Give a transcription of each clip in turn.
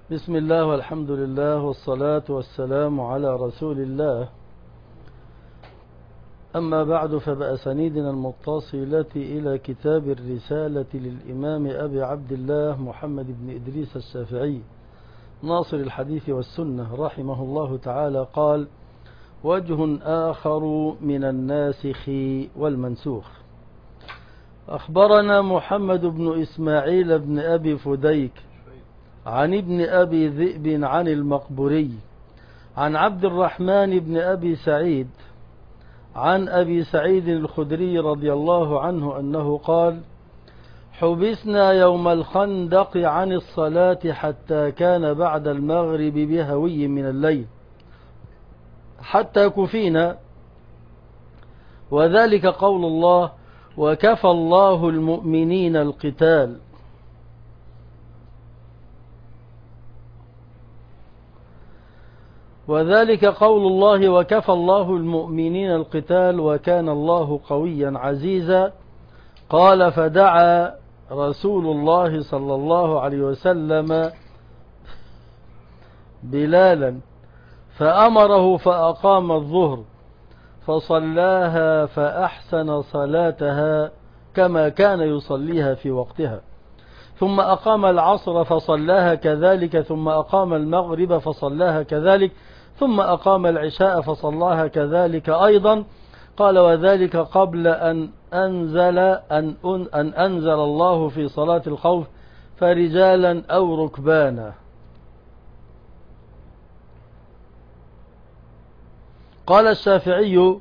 بسم الله والحمد لله والصلاة والسلام على رسول الله. أما بعد، فبأسانيدنا المتصلة إلى كتاب الرسالة للإمام أبي عبد الله محمد بن إدريس الشافعي ناصر الحديث والسنة رحمه الله تعالى قال: وجه آخر من الناسخ والمنسوخ. أخبرنا محمد بن إسماعيل بن أبي فديك عن ابن أبي ذئب عن المقبري عن عبد الرحمن بن أبي سعيد عن أبي سعيد الخدري رضي الله عنه أنه قال: حبسنا يوم الخندق عن الصلاة حتى كان بعد المغرب بهوي من الليل حتى كفينا، وذلك قول الله: وكفى الله المؤمنين القتال. وذلك قول الله: وكفى الله المؤمنين القتال وكان الله قويا عزيزا. قال: فدعا رسول الله صلى الله عليه وسلم بلالا فأمره فأقام الظهر فصلاها فأحسن صلاتها كما كان يصليها في وقتها، ثم أقام العصر فصلاها كذلك، ثم أقام المغرب فصلاها كذلك، ثم أقام العشاء فصلاها كذلك أيضا. قال: وذلك قبل أن أنزل الله في صلاة الخوف فرجالا أو ركبانا. قال الشافعي: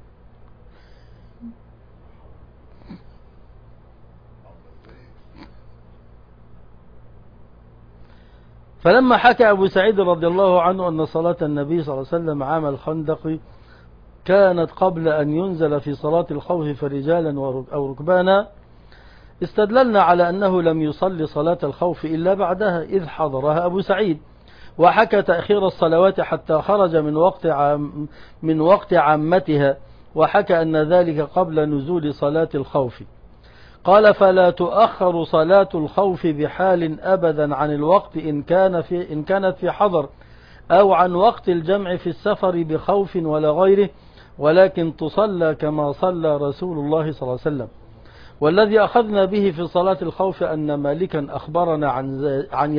فلما حكى أبو سعيد رضي الله عنه أن صلاة النبي صلى الله عليه وسلم عام الخندق كانت قبل أن ينزل في صلاة الخوف فرجالا أو ركبانا، استدللنا على أنه لم يصلي صلاة الخوف إلا بعدها إذ حضرها أبو سعيد، وحكى تأخير الصلوات حتى خرج من وقت عامتها، وحكى أن ذلك قبل نزول صلاة الخوف. قال: فلا تؤخر صلاة الخوف بحال أبدا عن الوقت إن كانت في حضر أو عن وقت الجمع في السفر بخوف ولا غيره، ولكن تصلى كما صلى رسول الله صلى الله عليه وسلم. والذي أخذنا به في صلاة الخوف أن مالكا أخبرنا عن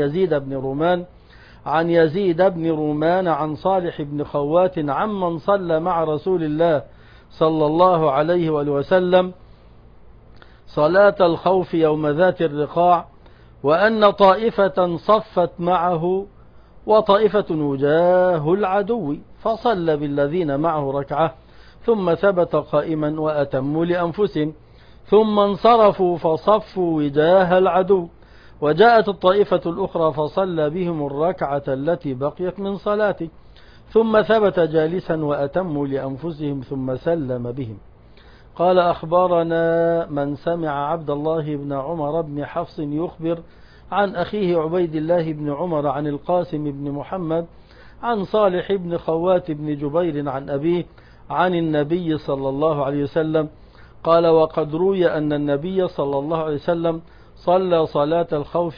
يزيد بن رومان عن صالح بن خوات عمن صلى مع رسول الله صلى الله عليه وآله وسلم صلاة الخوف يوم ذات الرقاع، وأن طائفة صفت معه وطائفة وجاه العدو، فصلى بالذين معه ركعة ثم ثبت قائما وأتموا لأنفسهم، ثم انصرفوا فصفوا وجاه العدو، وجاءت الطائفة الأخرى فصلى بهم الركعة التي بقيت من صلاته، ثم ثبت جالسا وأتموا لأنفسهم ثم سلم بهم. قال: أخبرنا من سمع عبد الله بن عمر بن حفص يخبر عن أخيه عبيد الله بن عمر عن القاسم بن محمد عن صالح بن خوات بن جبير عن أبيه عن النبي صلى الله عليه وسلم قال: وقد روي أن النبي صلى الله عليه وسلم صلى صلاة الخوف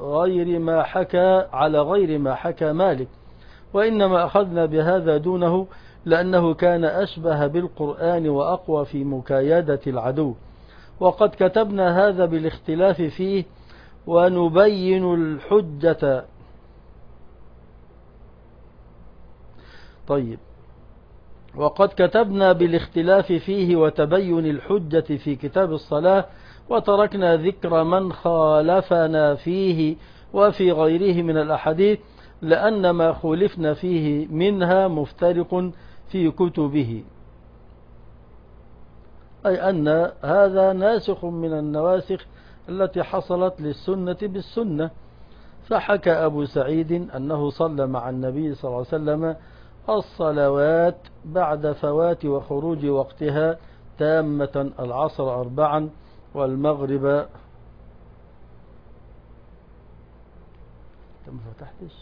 على غير ما حكى مالك، وإنما أخذنا بهذا دونه لأنه كان أشبه بالقرآن وأقوى في مكايدة العدو، وقد كتبنا هذا بالاختلاف فيه ونبين الحجة. وقد كتبنا بالاختلاف فيه وتبين الحجة في كتاب الصلاة، وتركنا ذكر من خالفنا فيه وفي غيره من الأحاديث، لأن ما خولفنا فيه منها مفترق في كتبه، أي أن هذا ناسخ من النواسخ التي حصلت للسنة بالسنة. فحكى أبو سعيد أنه صلى مع النبي صلى الله عليه وسلم الصلوات بعد فوات وخروج وقتها تامة: العصر 4 والمغرب ما فتحتش.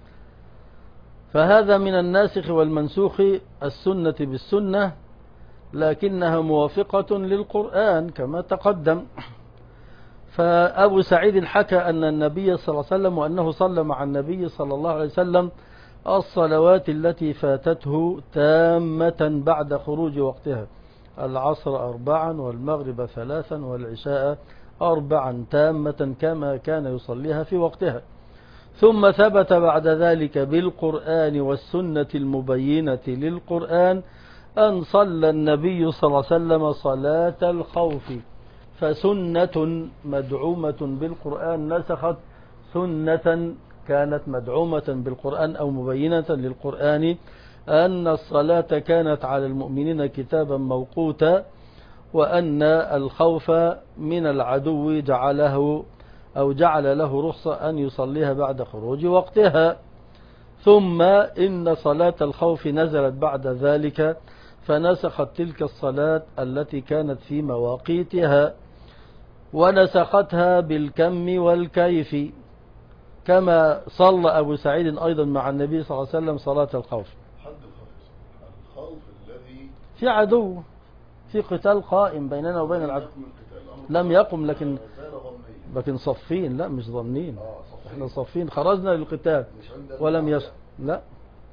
فهذا من الناسخ والمنسوخ السنة بالسنة، لكنها موافقة للقرآن كما تقدم. فأبو سعيد حكى أن النبي صلى الله عليه وسلم وأنه صلى مع النبي صلى الله عليه وسلم الصلوات التي فاتته تامة بعد خروج وقتها: العصر 4 والمغرب 3 والعشاء 4 تامة كما كان يصليها في وقتها. ثم ثبت بعد ذلك بالقرآن والسنة المبينة للقرآن أن صلى النبي صلى الله عليه وسلم صلاة الخوف، فسنة مدعومة بالقرآن نسخت سنة كانت مدعومة بالقرآن أو مبينة للقرآن، أن الصلاة كانت على المؤمنين كتابا موقوتا، وأن الخوف من العدو جعل له رخصة أن يصليها بعد خروج وقتها. ثم إن صلاة الخوف نزلت بعد ذلك فنسخت تلك الصلاة التي كانت في مواقيتها، ونسختها بالكم والكيف، كما صلى أبو سعيد أيضا مع النبي صلى الله عليه وسلم صلاة الخوف. حد الخوف الذي في عدو، في قتال قائم بيننا وبين العدو. لم يقم لكن صفين، لا مش ظنين، احنا صفين خرجنا للقتال ولم يصل. لا،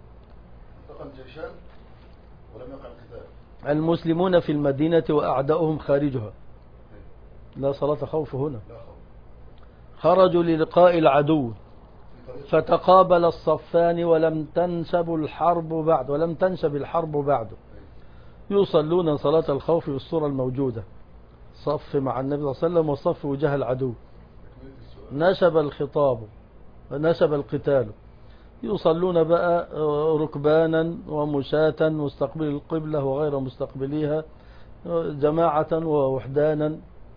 ولم يقع القتال. المسلمون في المدينة وأعداؤهم خارجها، لا صلاة خوف هنا. خرجوا للقاء العدو فتقابل الصفان ولم تنشب الحرب بعد يصلون صلاة الخوف بالصورة الموجودة، صف مع النبي صلى الله عليه وسلم وصف وجه العدو، نشب الخطاب ونشب القتال، يصلون بقى ركبانا ومشاة، مستقبل القبلة وغير مستقبليها، جماعة ووحدانا.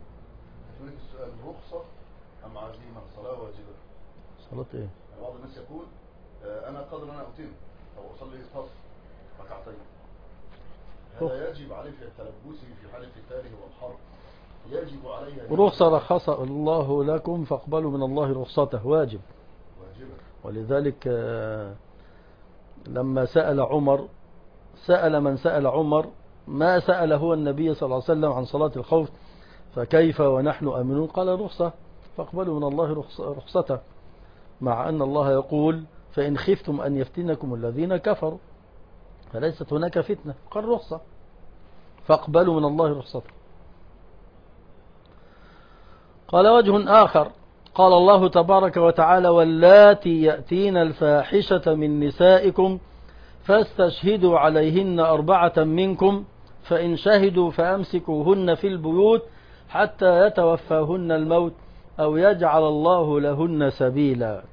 رخصة أم عزيمة؟ صلاة واجبة. صلاة ايه؟ بعض الناس يقول أنا قادر أن أتم أو أصلي صف ركعتين، هذا يجب عليه في تلبسه في حال قتاله والحرب، يجب عليه رخصة رخص الله لكم فاقبلوا من الله رخصته، واجبة. ولذلك لما سأل من سأل عمر ما سأل هو النبي صلى الله عليه وسلم عن صلاة الخوف فكيف ونحن آمنون، قال رخصة فاقبلوا من الله رخصته، مع أن الله يقول فإن خفتم أن يفتنكم الذين كفروا، فليست هناك فتنة، قال رخصة فاقبلوا من الله رخصته. قال وجه آخر، قال الله تبارك وتعالى واللاتي يأتين الفاحشة من نسائكم فاستشهدوا عليهن 4 منكم فإن شهدوا فأمسكوهن في البيوت حتى يتوفاهن الموت أو يجعل الله لهن سبيلا،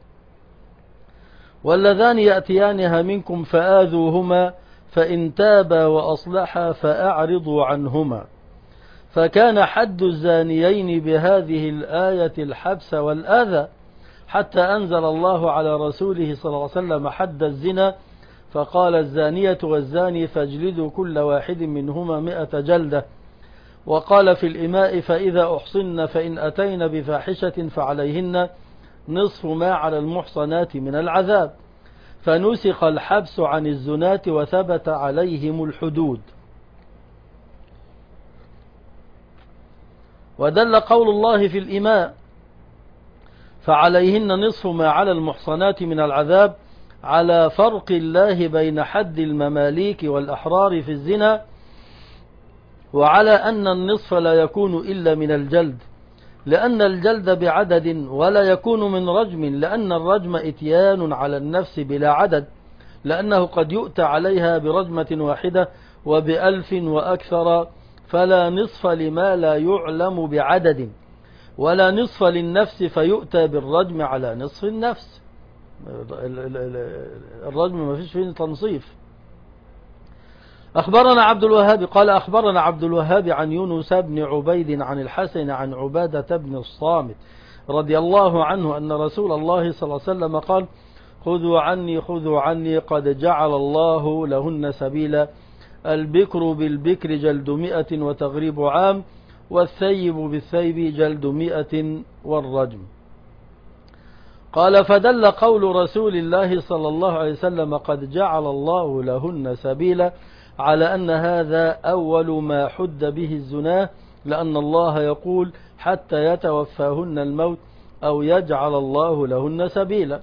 واللذان يأتيانها منكم فآذوهما فإن تابا وأصلحا فأعرضوا عنهما. فكان حد الزانيين بهذه الآية الحبس والآذى، حتى أنزل الله على رسوله صلى الله عليه وسلم حد الزنا، فقال الزانية والزاني فاجلدوا كل واحد منهما 100 جلدة. وقال في الإماء فإذا أحصن فإن أتين بفاحشة فعليهن نصف ما على المحصنات من العذاب، فنسخ الحبس عن الزنات وثبت عليهم الحدود. ودل قول الله في الإماء فعليهن نصف ما على المحصنات من العذاب على فرق الله بين حد المماليك والأحرار في الزنا، وعلى أن النصف لا يكون إلا من الجلد، لأن الجلد بعدد، ولا يكون من رجم، لأن الرجم إتيان على النفس بلا عدد، لأنه قد يؤتى عليها برجمة واحدة وب1000 وأكثر، فلا نصف لما لا يعلم بعدد، ولا نصف للنفس فيؤتى بالرجم على نصف النفس. الرجم ما فيش فيه تنصيف. أخبرنا عبد الوهاب قال أخبرنا عبد الوهاب عن يونس بن عبيد عن الحسن عن عبادة بن الصامت رضي الله عنه أن رسول الله صلى الله عليه وسلم قال خذوا عني قد جعل الله لهن سبيلا، البكر بالبكر جلد 100 وتغريب عام، والثيب بالثيب جلد 100 والرجم. قال فدل قول رسول الله صلى الله عليه وسلم قد جعل الله لهن سبيلا على أن هذا أول ما حد به الزنا، لأن الله يقول حتى يتوفاهن الموت أو يجعل الله لهن سبيلا.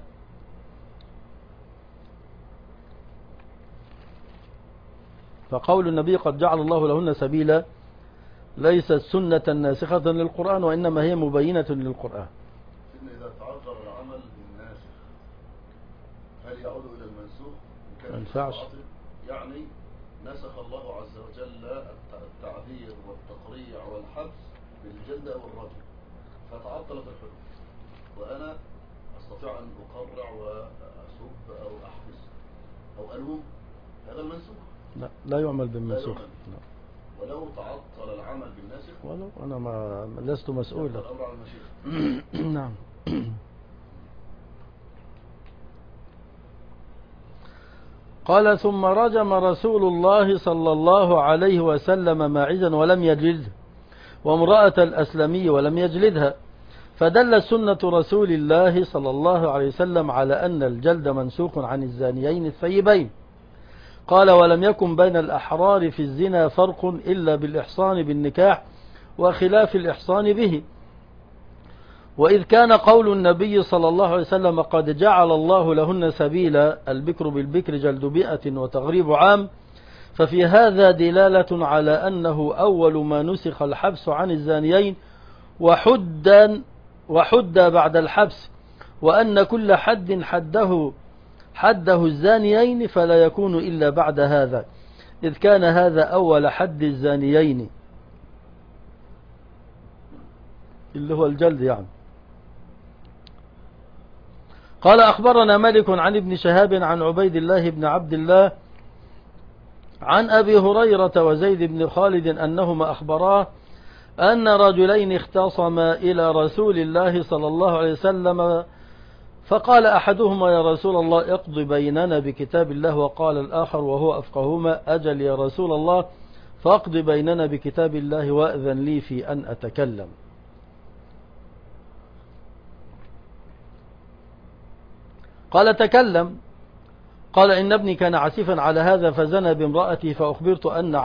فقول النبي قد جعل الله لهن سبيلا ليست سنة ناسخة للقرآن، وإنما هي مبينة للقرآن. إذا تعذر العمل بالناسخ هل يعود إلى المنسوخ؟ ما ينفعش. يعني نسخ الله عز وجل التعذير والتقريع والحبس بالجلد أو الرجم، فتعطلت الحدود، وأنا أستطيع أن أقرع وأسب أو أحبس أو ألوم، هذا المنسوخ. لا يعمل بالمنسوخ. ولو تعطل العمل بالناسخ، ولو أنا ما لست مسؤولا. الأمر على المشيئة. نعم. قال ثم رجم رسول الله صلى الله عليه وسلم ماعزا ولم يجلده، وامرأة الأسلمي ولم يجلدها، فدل سنة رسول الله صلى الله عليه وسلم على أن الجلد منسوخ عن الزانيين الثيبين. قال ولم يكن بين الأحرار في الزنا فرق إلا بالإحصان بالنكاح وخلاف الإحصان به. وإذ كان قول النبي صلى الله عليه وسلم قد جعل الله لهن سبيلا البكر بالبكر جلد 100 وتغريب عام، ففي هذا دلالة على أنه أول ما نسخ الحبس عن الزانيين وحد بعد الحبس، وأن كل حد حده الزانيين فلا يكون إلا بعد هذا، إذ كان هذا أول حد الزانيين اللي هو الجلد يعني. قال أخبرنا مالك عن ابن شهاب عن عبيد الله بن عبد الله عن أبي هريرة وزيد بن خالد أنهما أخبراه أن رجلين اختصما إلى رسول الله صلى الله عليه وسلم، فقال أحدهما يا رسول الله اقض بيننا بكتاب الله، وقال الآخر وهو أفقهما أجل يا رسول الله فاقض بيننا بكتاب الله وأذن لي في أن أتكلم. قال تكلم. قال إن ابني كان عسيفا على هذا فزنى بامرأتي، فأخبرت أن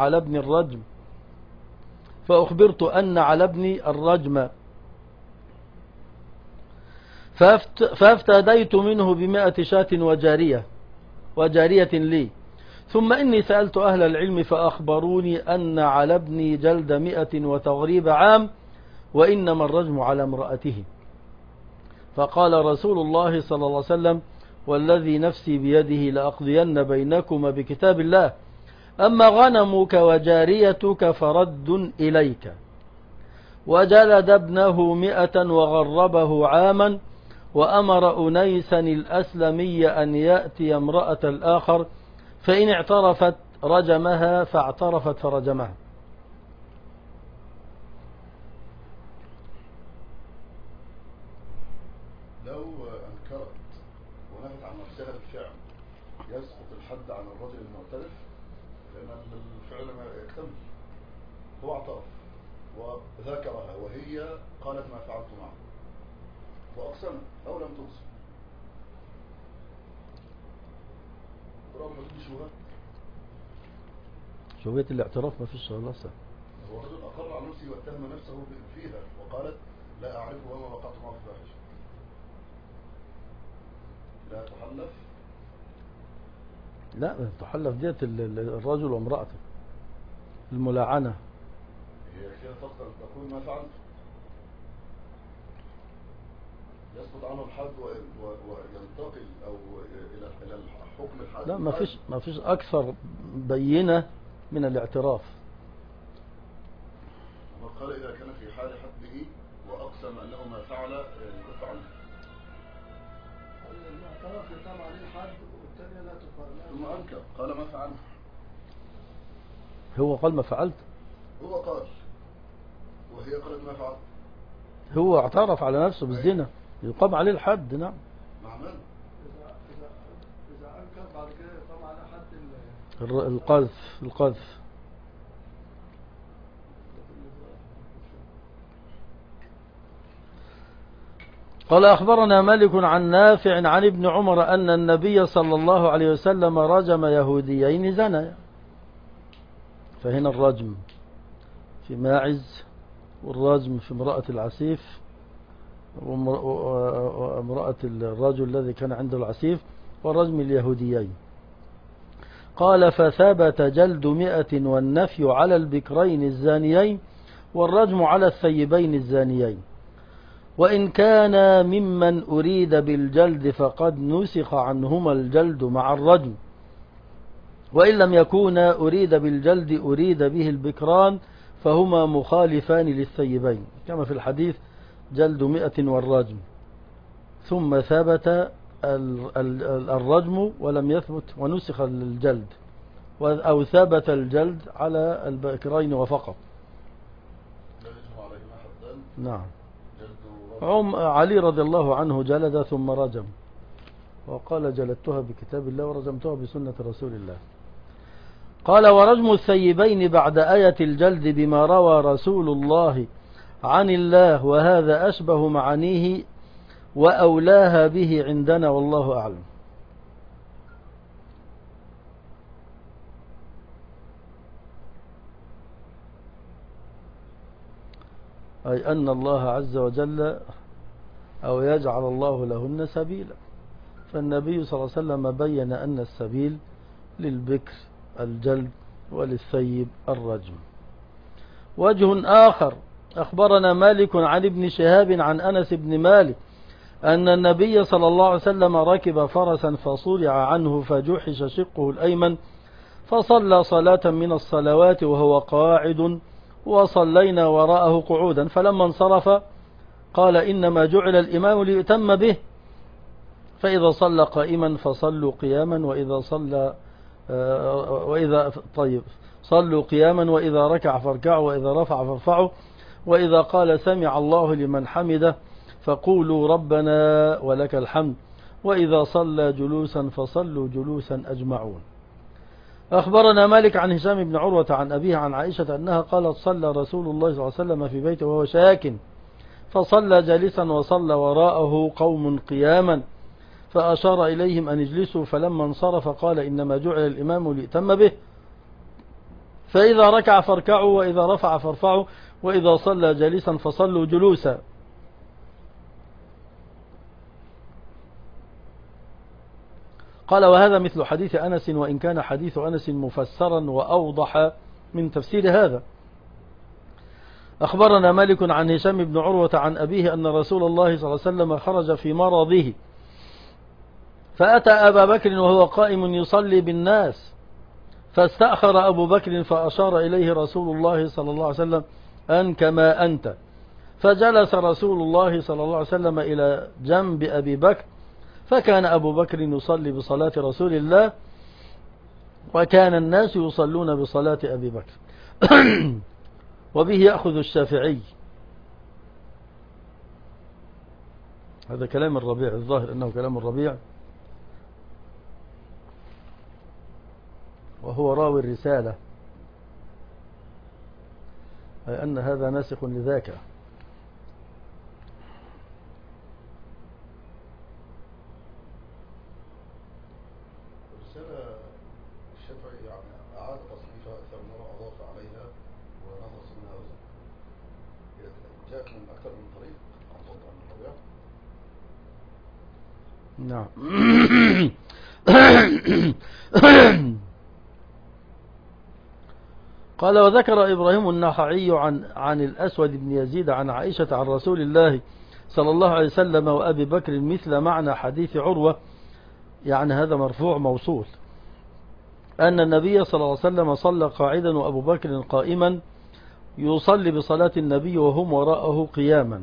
على ابني الرجم، فافتديت منه ب100 شاة وجارية لي، ثم إني سألت أهل العلم فأخبروني أن على ابني جلد 100 وتغريب عام، وإنما الرجم على امرأته. فقال رسول الله صلى الله عليه وسلم والذي نفسي بيده لأقضين بينكما بكتاب الله، أما غنمك وجاريتك فرد إليك. وجلد ابنه 100 وغربه عاما، وأمر أنيسا الأسلمي أن يأتي امرأة الآخر، فإن اعترفت رجمها، فاعترفت فرجمها. لو أنكرت ونهت عن نفسها بالفعل يسقط الحد عن الرجل المعترف، لأن الفعل ما يكتمل. هو اعترف وذكرها وهي قالت ما فعلت معه وأقسمت أو لم تقسم، برغم ما تدي شبهة الاعتراف ما فيش خلاصة. هو رجل أقر على نفسه واتهم نفسه فيها وقالت لا أعرفه وما وقعت معه في فاحشة، لا تحلف. لا تحلف ديت الرجل وامرأته الملاعنة. هي كده تقدر تقول ما فعلت، يسقط عنه الحد وينتقل أو إلى حكم الحد. لا ما فيش أكثر بينة من الاعتراف. وقال إذا كان في حال حده وأقسم أنه ما فعل يكف عنه. الاعتراف يقام عليه الحد والثانية لا تقام، ثم أنكر قال ما فعل. هو قال ما فعلت، هو قال وهي قالت ما فعل. هو اعترف على نفسه بالزنا يقام عليه الحد. نعم. مع من؟ إذا أنكر بعد كده يقام على حد القذف. قال أخبرنا مالك عن نافع عن ابن عمر أن النبي صلى الله عليه وسلم رجم يهوديين زنا. فهنا الرجم في ماعز، والرجم في امرأة العسيف وامرأة الرجل الذي كان عنده العسيف، والرجم اليهوديين. قال فثبت جلد 100 والنفي على البكرين الزانيين والرجم على الثيبين الزانيين. وإن كان ممن أريد بالجلد فقد نسخ عنهما الجلد مع الرجم، وإن لم يكون أريد بالجلد أريد به البكران فهما مخالفان للثيبين، كما في الحديث جلد 100 والرجم. ثم ثبت الرجم ولم يثبت ونسخ الجلد، أو ثبت الجلد على البكرين وفقط. نعم. علي رضي الله عنه جلد ثم رجم، وقال جلدتها بكتاب الله ورجمتها بسنة رسول الله. قال ورجم الثيبين بعد آية الجلد بما روى رسول الله عن الله، وهذا أشبه معانيه وأولاها به عندنا والله أعلم. أي أن الله عز وجل أو يجعل الله لهن سبيلا، فالنبي صلى الله عليه وسلم بين أن السبيل للبكر الجلد وللثيب الرجم. وجه آخر، أخبرنا مالك عن ابن شهاب عن أنس بن مالك أن النبي صلى الله عليه وسلم ركب فرسا فصرع عنه فجحش شقه الأيمن، فصلى صلاة من الصلوات وهو قاعد، وصلينا وراءه قعودا، فلما انصرف قال إنما جعل الإمام ليؤتم به، فإذا صلى قائما فصلوا قياما، صلوا قياما، وإذا ركع فاركعوا، وإذا رفع فارفعوا، وإذا قال سمع الله لمن حمده فقولوا ربنا ولك الحمد، وإذا صلى جلوسا فصلوا جلوسا أجمعون. أخبرنا مالك عن هشام بن عروة عن أبيه عن عائشة أنها قالت صلى رسول الله صلى الله عليه وسلم في بيته وهو شاك، فصلى جالسا وصلى وراءه قوم قياما، فأشار إليهم أن اجلسوا، فلما انصرف قال إنما جعل الإمام ليؤتم به، فإذا ركع فاركعوا، وإذا رفع فارفعوا، وإذا صلى جالسا فصلوا جلوسا. قال وهذا مثل حديث أنس، وإن كان حديث أنس مفسرا وأوضح من تفسير هذا. أخبرنا مالك عن هشام بن عروة عن أبيه أن رسول الله صلى الله عليه وسلم خرج في مرضه، فأتى أبا بكر وهو قائم يصلي بالناس، فاستأخر أبو بكر، فأشار إليه رسول الله صلى الله عليه وسلم أن كما أنت، فجلس رسول الله صلى الله عليه وسلم إلى جنب أبي بكر، فكان أبو بكر يصلي بصلاة رسول الله، وكان الناس يصلون بصلاة أبي بكر. وبه يأخذ الشافعي. هذا كلام الربيع، الظاهر أنه كلام الربيع، وهو راوي الرسالة، أي أن هذا ناسخ لذاك. الرسالة الشافعي يعني أعاد تصنيفها أكثر من مرة، أضاف عليها ونقص منها وزن، جاءت من أكثر من طريق عن الربيع. نعم. قال وذكر إبراهيم النخعي عن الأسود بن يزيد عن عائشة عن رسول الله صلى الله عليه وسلم وأبي بكر مثل معنى حديث عروة، يعني هذا مرفوع موصول، أن النبي صلى الله عليه وسلم صلى قاعدا وأبو بكر قائما يصلي بصلاة النبي وهم وراءه قياما.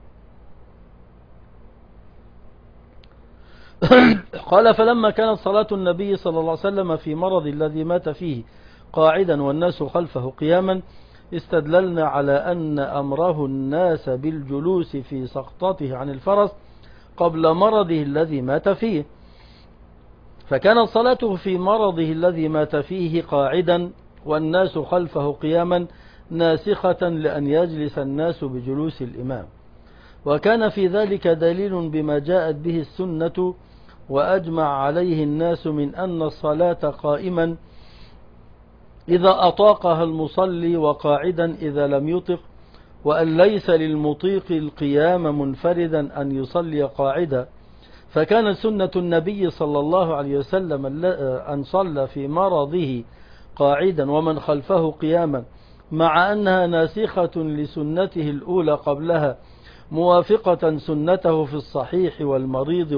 قال فلما كانت صلاة النبي صلى الله عليه وسلم في مرض الذي مات فيه قاعدا والناس خلفه قياما، استدللنا على أن أمره الناس بالجلوس في سقطته عن الفرس قبل مرضه الذي مات فيه، فكانت صلاته في مرضه الذي مات فيه قاعدا والناس خلفه قياما ناسخة لأن يجلس الناس بجلوس الإمام، وكان في ذلك دليل بما جاءت به السنة وأجمع عليه الناس من أن الصلاة قائما إذا أطاقها المصلي وقاعدا إذا لم يطق، وأن ليس للمطيق القيام منفردا أن يصلي قاعدا، فكان سنة النبي صلى الله عليه وسلم أن صلى في مرضه قاعدا ومن خلفه قياما، مع أنها ناسخة لسنته الأولى قبلها، موافقة سنته في الصحيح والمريض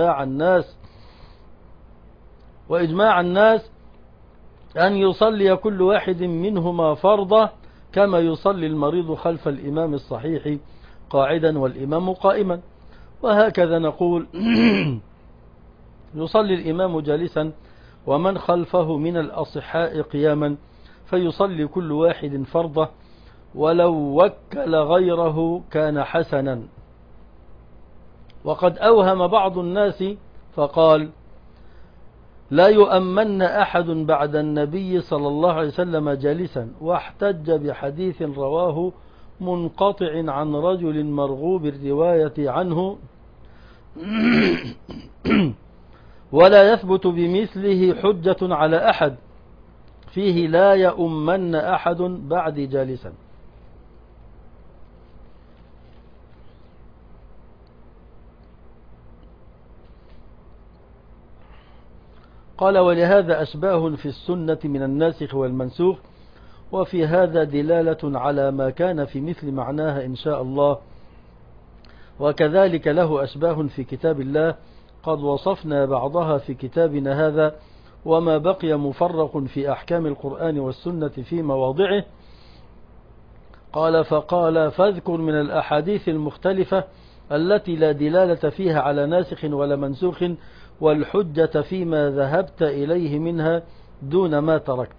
وإجماع الناس أن يصلي كل واحد منهما فرضه، كما يصلي المريض خلف الإمام الصحيح قاعدا والإمام قائما. وهكذا نقول يصلي الإمام جالسا ومن خلفه من الأصحاء قياما، فيصلي كل واحد فرضه، ولو وكل غيره كان حسنا. وقد أوهم بعض الناس فقال: لا يؤمن أحد بعد النبي صلى الله عليه وسلم جالسا، واحتج بحديث رواه منقطع عن رجل مرغوب الرواية عنه ولا يثبت بمثله حجة على أحد، فيه لا يؤمن أحد بعد جالسا. قال: ولهذا أشباه في السنة من الناسخ والمنسوخ، وفي هذا دلالة على ما كان في مثل معناها إن شاء الله، وكذلك له أشباه في كتاب الله قد وصفنا بعضها في كتابنا هذا، وما بقي مفرق في أحكام القرآن والسنة في مواضعه. قال: فقال: فاذكر من الأحاديث المختلفة التي لا دلالة فيها على ناسخ ولا منسوخ، والحجة فيما ذهبت إليه منها دون ما تركت.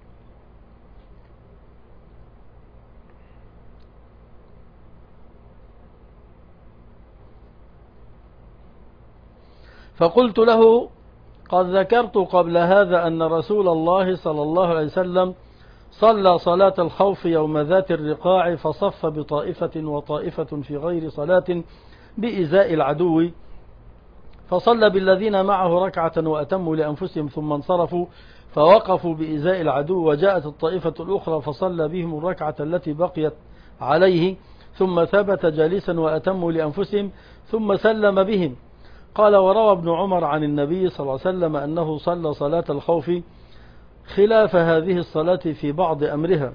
فقلت له: قد ذكرت قبل هذا أن رسول الله صلى الله عليه وسلم صلى صلاة الخوف يوم ذات الرقاع، فصف بطائفة وطائفة في غير صلاة بإزاء العدو، فصلى بالذين معه ركعة وأتموا لأنفسهم ثم انصرفوا فوقفوا بإزاء العدو، وجاءت الطائفة الأخرى فصلى بهم الركعة التي بقيت عليه ثم ثبت جالسا وأتموا لأنفسهم ثم سلم بهم. قال: وروى ابن عمر عن النبي صلى الله عليه وسلم أنه صلى صلاة الخوف خلاف هذه الصلاة في بعض أمرها،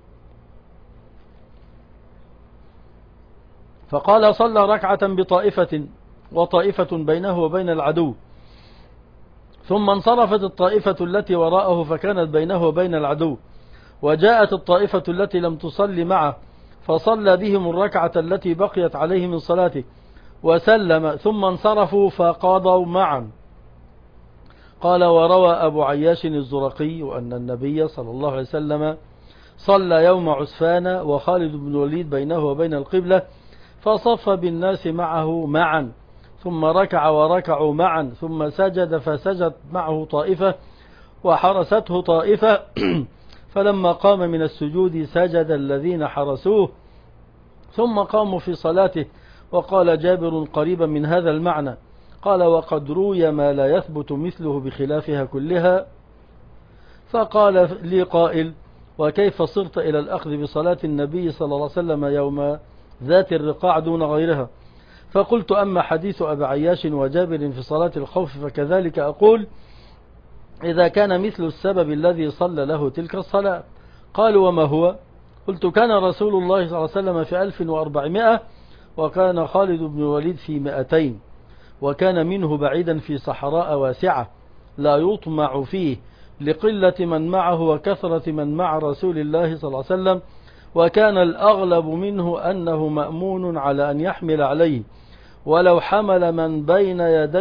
فقال: صلى ركعة بطائفة وطائفة بينه وبين العدو، ثم انصرفت الطائفة التي وراءه فكانت بينه وبين العدو، وجاءت الطائفة التي لم تصل معه فصلى بهم الركعة التي بقيت عليه من صلاته وسلم، ثم انصرفوا فقضوا معا. قال: وروى أبو عياش الزرقي أن النبي صلى الله عليه وسلم صلى يوم عسفان وخالد بن الوليد بينه وبين القبلة، فصف بالناس معه معا، ثم ركع وركعوا معا، ثم سجد فسجد معه طائفة وحرسته طائفة فلما قام من السجود سجد الذين حرسوه ثم قاموا في صلاته. وقال جابر قريبا من هذا المعنى. قال: وقد روي ما لا يثبت مثله بخلافها كلها. فقال لي قائل: وكيف صرت إلى الأخذ بصلاة النبي صلى الله عليه وسلم يوم ذات الرقاع دون غيرها؟ فقلت: أما حديث أبي عياش وجابر في صلاة الخوف فكذلك أقول إذا كان مثل السبب الذي صلى له تلك الصلاة. قالوا: وما هو؟ قلت: كان رسول الله صلى الله عليه وسلم في 1400، وكان خالد بن الوليد في 200، وكان منه بعيدا في صحراء واسعة لا يطمع فيه لقلة من معه وكثرة من مع رسول الله صلى الله عليه وسلم، وكان الأغلب منه أنه مأمون على أن يحمل عليه، ولو حمل من بين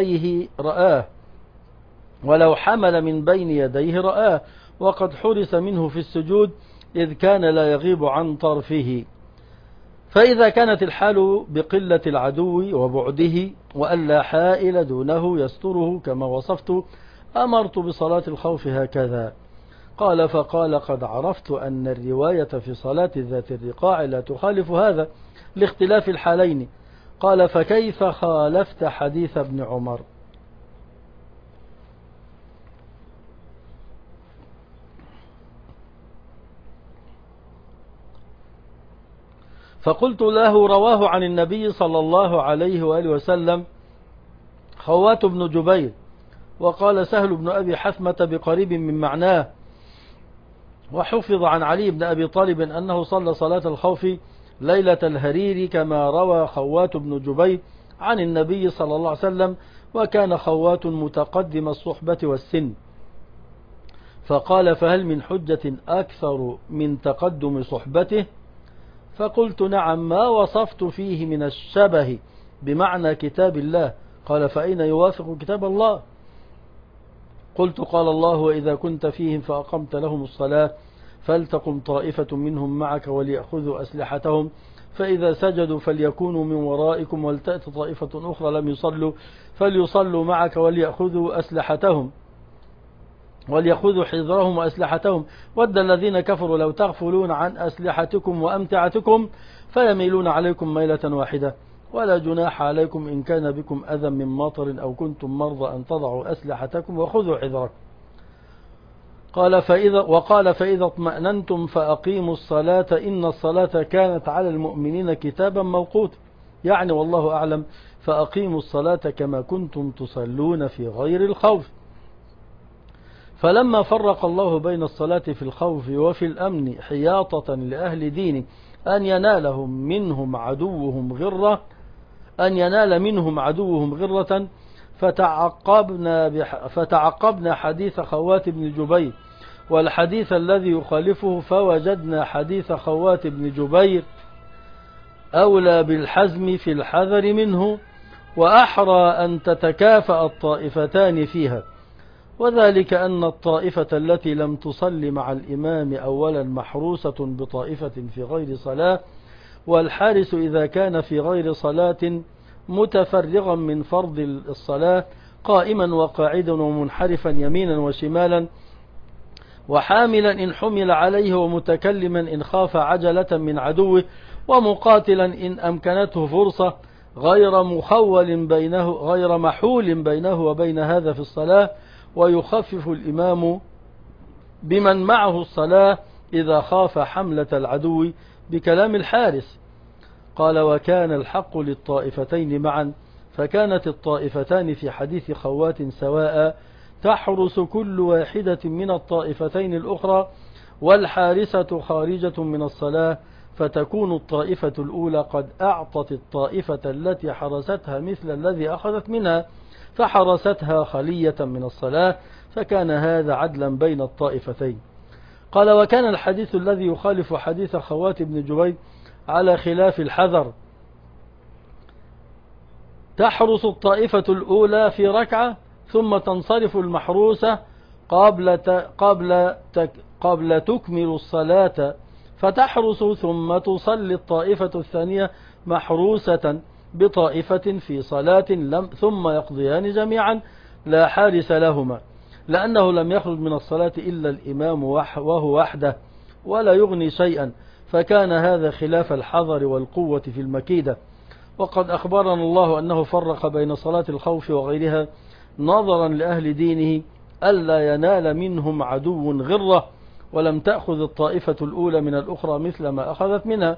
يديه رآه، وقد حرس منه في السجود إذ كان لا يغيب عن طرفه. فإذا كانت الحال بقلة العدو وبعده وألا حائل دونه يستره كما وصفت، أمرت بصلاة الخوف هكذا. قال: فقال: قد عرفت أن الرواية في صلاة ذات الرقاع لا تخالف هذا لاختلاف الحالين. قال: فكيف خالفت حديث ابن عمر؟ فقلت له رواه عن النبي صلى الله عليه وآله وسلم خوات بن جبير. وقال سهل بن أبي حثمة بقريب من معناه. وحفظ عن علي بن أبي طالب أنه صلى صلاة الخوف ليلة الهرير كما روى خوات بن جبير عن النبي صلى الله عليه وسلم، وكان خوات متقدم الصحبة والسن. فقال فهل من حجة أكثر من تقدم صحبته؟ فقلت نعم، ما وصفت فيه من الشبه بمعنى كتاب الله. قال فأين يوافق كتاب الله؟ قلت قال الله وإذا كنت فيهم فأقمت لهم الصلاة فلتقم طائفة منهم معك وليأخذوا أسلحتهم فإذا سجدوا فليكونوا من ورائكم ولتأت طائفة أخرى لم يصلوا فليصلوا معك وليأخذوا أسلحتهم وليأخذوا حذرهم وأسلحتهم ود الذين كفروا لو تغفلون عن أسلحتكم وأمتعتكم فيميلون عليكم ميلة واحدة ولا جناح عليكم إن كان بكم أذى من مطر أو كنتم مرضى أن تضعوا أسلحتكم وخذوا حذركم. وقال فإذا اطمأننتم فأقيموا الصلاة إن الصلاة كانت على المؤمنين كتابا موقوتا، يعني والله أعلم فأقيموا الصلاة كما كنتم تصلون في غير الخوف. فلما فرق الله بين الصلاة في الخوف وفي الأمن حياطة لأهل دين أن ينال منهم عدوهم غرة فتعقبنا حديث خوات بن جبير والحديث الذي يخالفه فوجدنا حديث خوات بن جبير أولى بالحزم في الحذر منه وأحرى أن تتكافأ الطائفتان فيها، وذلك أن الطائفة التي لم تصل مع الإمام أولا محروسة بطائفة في غير صلاة، والحارس إذا كان في غير صلاة متفرغا من فرض الصلاة قائما وقاعدا ومنحرفا يمينا وشمالا وحاملا إن حمل عليه ومتكلما إن خاف عجلة من عدوه ومقاتلا إن أمكنته فرصة غير محول بينه وبين هذا في الصلاة، ويخفف الإمام بمن معه الصلاة إذا خاف حملة العدو بكلام الحارس. قال وكان الحق للطائفتين معا، فكانت الطائفتان في حديث خوات سواء تحرس كل واحدة من الطائفتين الأخرى والحارسة خارجة من الصلاة، فتكون الطائفة الأولى قد أعطت الطائفة التي حرستها مثل الذي أخذت منها فحرستها خلية من الصلاة، فكان هذا عدلا بين الطائفتين. قال وكان الحديث الذي يخالف حديث خوات بن جبير على خلاف الحذر، تحرس الطائفة الأولى في ركعة ثم تنصرف المحروسة قبل تكمل الصلاة فتحرس ثم تصلي الطائفة الثانية محروسة بطائفة في صلاة ثم يقضيان جميعا لا حارس لهما، لأنه لم يخرج من الصلاة إلا الإمام وهو وحده ولا يغني شيئا، فكان هذا خلاف الحذر والقوة في المكيدة. وقد أخبرنا الله أنه فرق بين صلاة الخوف وغيرها نظرا لأهل دينه ألا ينال منهم عدو غرة، ولم تأخذ الطائفة الأولى من الأخرى مثل ما أخذت منها.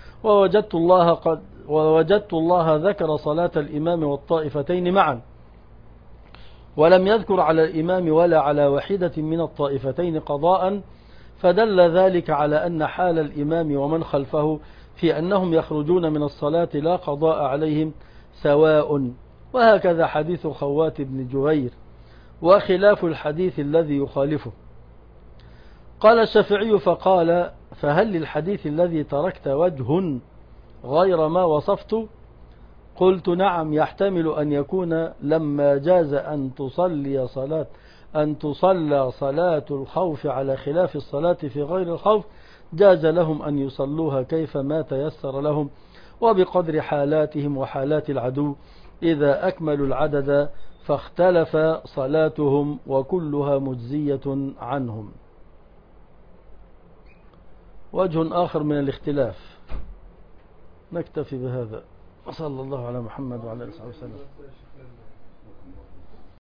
ووجدت الله ذكر صلاة الإمام والطائفتين معا ولم يذكر على الإمام ولا على واحدة من الطائفتين قضاء، فدل ذلك على أن حال الإمام ومن خلفه في أنهم يخرجون من الصلاة لا قضاء عليهم سواء. وهكذا حديث خوات بن جبير وخلاف الحديث الذي يخالفه. قال الشافعي فقال فهل للحديث الذي تركت وجه غير ما وصفت؟ قلت نعم، يحتمل أن يكون لما جاز أن تصلى صلاة الخوف على خلاف الصلاة في غير الخوف جاز لهم أن يصلوها كيف ما تيسر لهم وبقدر حالاتهم وحالات العدو إذا أكملوا العدد فاختلف صلاتهم وكلها مجزية عنهم. وجه آخر من الاختلاف. نكتفي بهذا وصلى الله على محمد وعلى آله وصحبه وسلم.